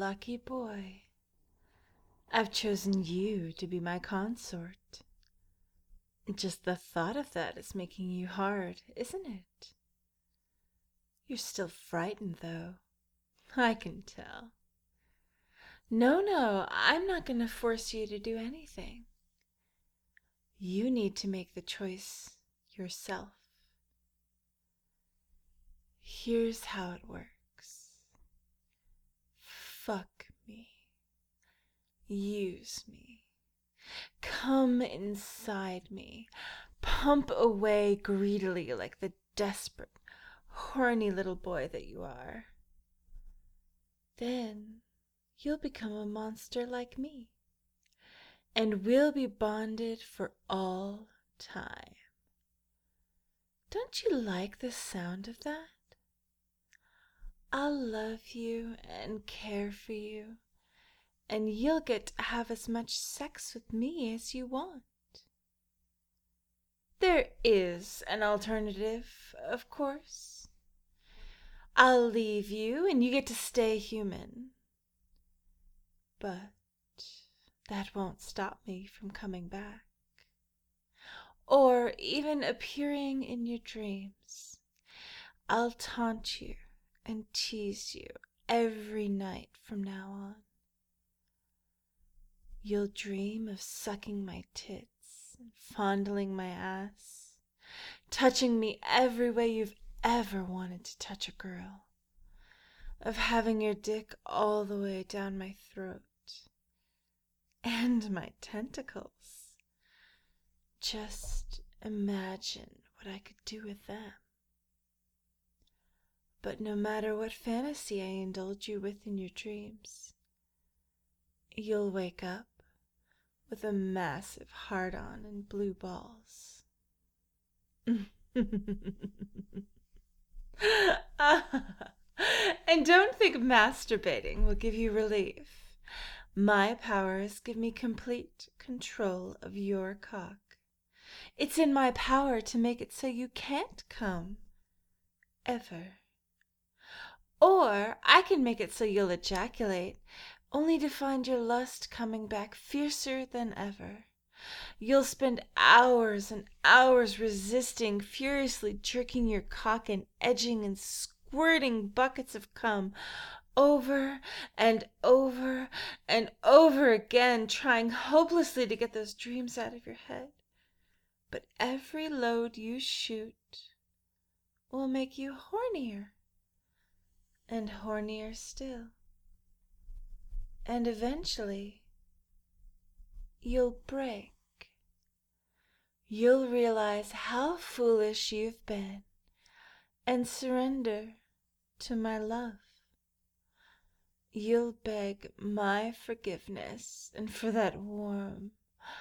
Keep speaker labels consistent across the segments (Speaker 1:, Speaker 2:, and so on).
Speaker 1: lucky boy. I've chosen you to be my consort. Just the thought of that is making you hard, isn't it? You're still frightened, though. I can tell. No, I'm not going to force you to do anything. You need to make the choice yourself. Here's how it works. Fuck me. Use me. Come inside me. Pump away greedily like the desperate, horny little boy that you are. Then you'll become a monster like me, and we'll be bonded for all time. Don't you like the sound of that? I'll love you and care for you, and you'll get to have as much sex with me as you want. There is an alternative, of course. I'll leave you and you get to stay human. But that won't stop me from coming back. Or even appearing in your dreams. I'll taunt you and tease you every night from now on. You'll dream of sucking my tits and fondling my ass, touching me every way you've ever wanted to touch a girl, of having your dick all the way down my throat, and my tentacles. Just imagine what I could do with them. But no matter what fantasy I indulge you with in your dreams, you'll wake up with a massive hard-on and blue balls. And don't think masturbating will give you relief. My powers give me complete control of your cock. It's in my power to make it so you can't come. Ever. Or I can make it so you'll ejaculate, only to find your lust coming back fiercer than ever. You'll spend hours and hours resisting, furiously jerking your cock and edging and squirting buckets of cum over and over and over again, trying hopelessly to get those dreams out of your head. But every load you shoot will make you hornier and hornier still. And eventually, you'll break. You'll realize how foolish you've been and surrender to my love. You'll beg my forgiveness and for that warm,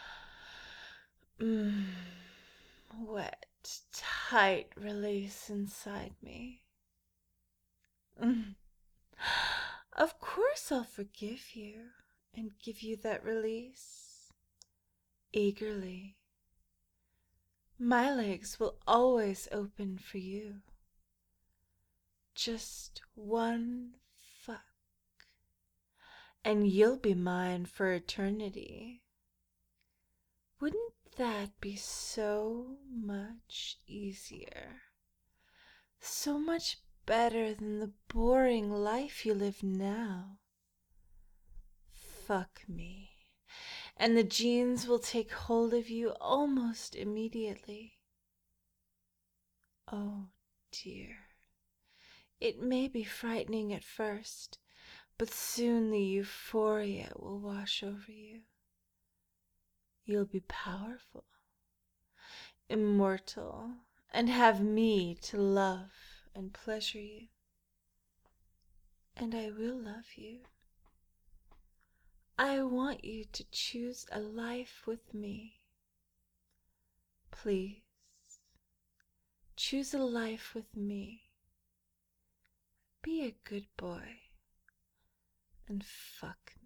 Speaker 1: wet, tight release inside me. Of course I'll forgive you and give you that release. Eagerly. My legs will always open for you. Just one fuck, and you'll be mine for eternity. Wouldn't that be so much easier? So much better than the boring life you live now. Fuck me, and the genes will take hold of you almost immediately. Oh dear, it may be frightening at first, but soon the euphoria will wash over you. You'll be powerful, immortal, and have me to love and pleasure you. And I will love you. I want you to choose a life with me. Please, choose a life with me. Be a good boy and fuck me.